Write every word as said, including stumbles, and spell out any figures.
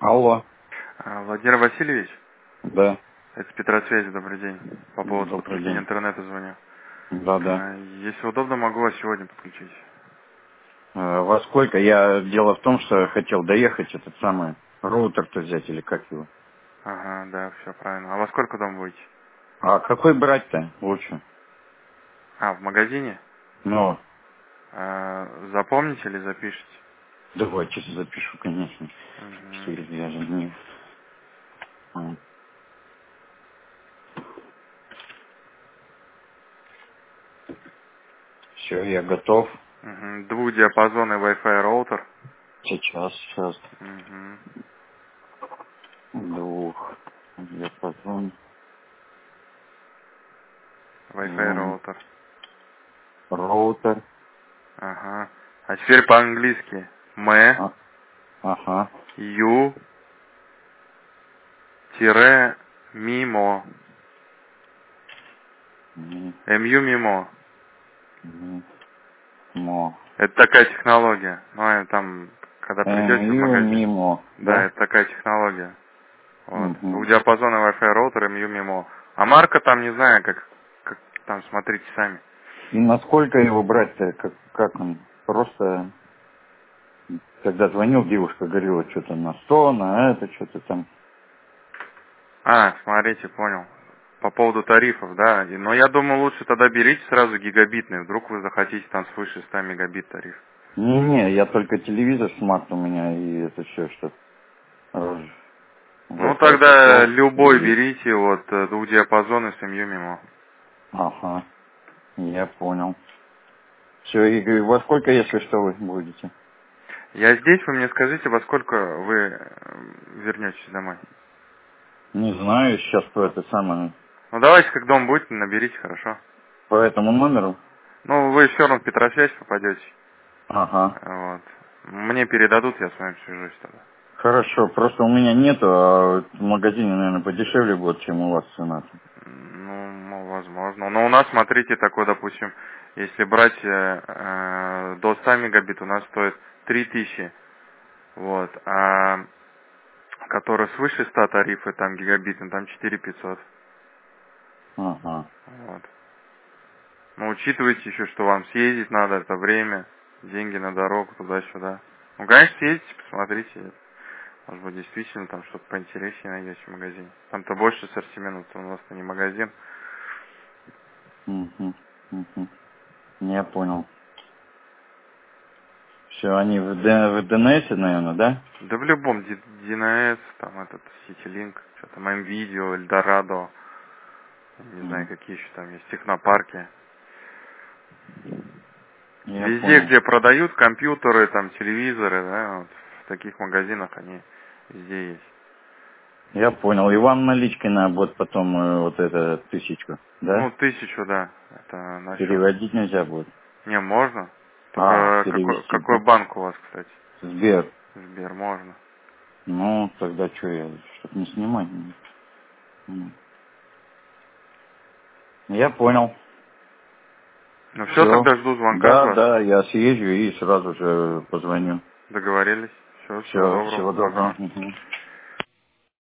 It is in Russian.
Алло. А, Владимир Васильевич, Да. это Петросвязь, добрый день. По поводу Добрый подключения день. интернета звоню. Да, да. А, Если удобно, могу вас сегодня подключить. Э, Во сколько? Я дело в том, что хотел доехать этот самый роутер-то взять или как его. Ага, да, все правильно. А во сколько дома будете? А какой брать-то лучше? А, в магазине? Ну, А, запомните или запишите? давайте запишу, конечно. Угу. Через я же не... Все, я готов. Угу. Двухдиапазонный Wi-Fi роутер. Сейчас, сейчас. Угу. Двух. Диапазон. Wi-Fi М, роутер. Роутер. Ага. А теперь по-английски. М, А, ага. Ю, тире, мимо. Ми- Мю мимо. ми- Мо. Это такая технология. Ну, и там, когда придете в Мью магазин, мимо, да, да? это такая технология. Вот. Угу. Двухдиапазонный Wi-Fi роутер мью мимо. А марка там, не знаю, как, как там, смотрите сами. И насколько его брать-то, как, как он? Просто, когда звонил, девушка говорила, что-то на сто, на это, что-то там. А, смотрите, понял. По поводу тарифов, да. И- Но я думаю, лучше тогда берите сразу гигабитный. Вдруг вы захотите там свыше ста мегабит тариф. Не-не, я только телевизор смарт у меня, и это все, что э, Ну, Wi-Fi тогда пошел, любой и... берите, вот, э, двухдиапазонный с мью мимо. Ага, я понял. Все, и говорю, во сколько, если что, вы будете? Я здесь, вы мне скажите, во сколько вы э, вернетесь домой. Не знаю, сейчас по это самое, Ну, давайте, как дом будете, наберите, хорошо. по этому номеру. Ну, вы все равно в Петросвязь попадете. Ага. Вот. Мне передадут, я с вами свяжусь тогда. Хорошо, просто у меня нету, а вот в магазине, наверное, подешевле будет, чем у вас цена. Ну, ну, возможно. Но у нас, смотрите, такой, допустим, если брать э, э, до ста мегабит, у нас стоит три тысячи. Вот. А который свыше ста тарифа, там гигабитный, там четыре пятьсот. Ага. Вот. Но учитывайте еще, что вам съездить надо, это время, деньги на дорогу, туда-сюда. Ну, конечно, съездите, посмотрите. Может быть, действительно там что-то поинтереснее найдете в магазине. Там-то больше ассортимента, у нас-то не магазин. Угу. Угу. Я понял. Все, они в, Д- в ДНС, наверное, да? Да в любом ди эн эс, там этот Ситилинк, что там М-Видео, Эльдорадо, не знаю, М. какие еще там есть, технопарки. Я Везде, понял. где продают компьютеры, там телевизоры, да, вот, в таких магазинах они везде есть. Я понял. И вам наличкой надо будет потом э, вот это тысячку, Ну, да? тысячу, да, это на счет. Переводить нельзя будет. Не, можно. А, Только какой, перевести, какой да? банк у вас, кстати? Сбер. Сбер, можно. Ну, тогда что я, чтоб не снимать. М. Я понял. Ну все, Все. тогда жду звонка от Да, вас. да, я съезжу и сразу же позвоню. Договорились. Все, всего Все, доброго. всего доброго. Ага. Мгм.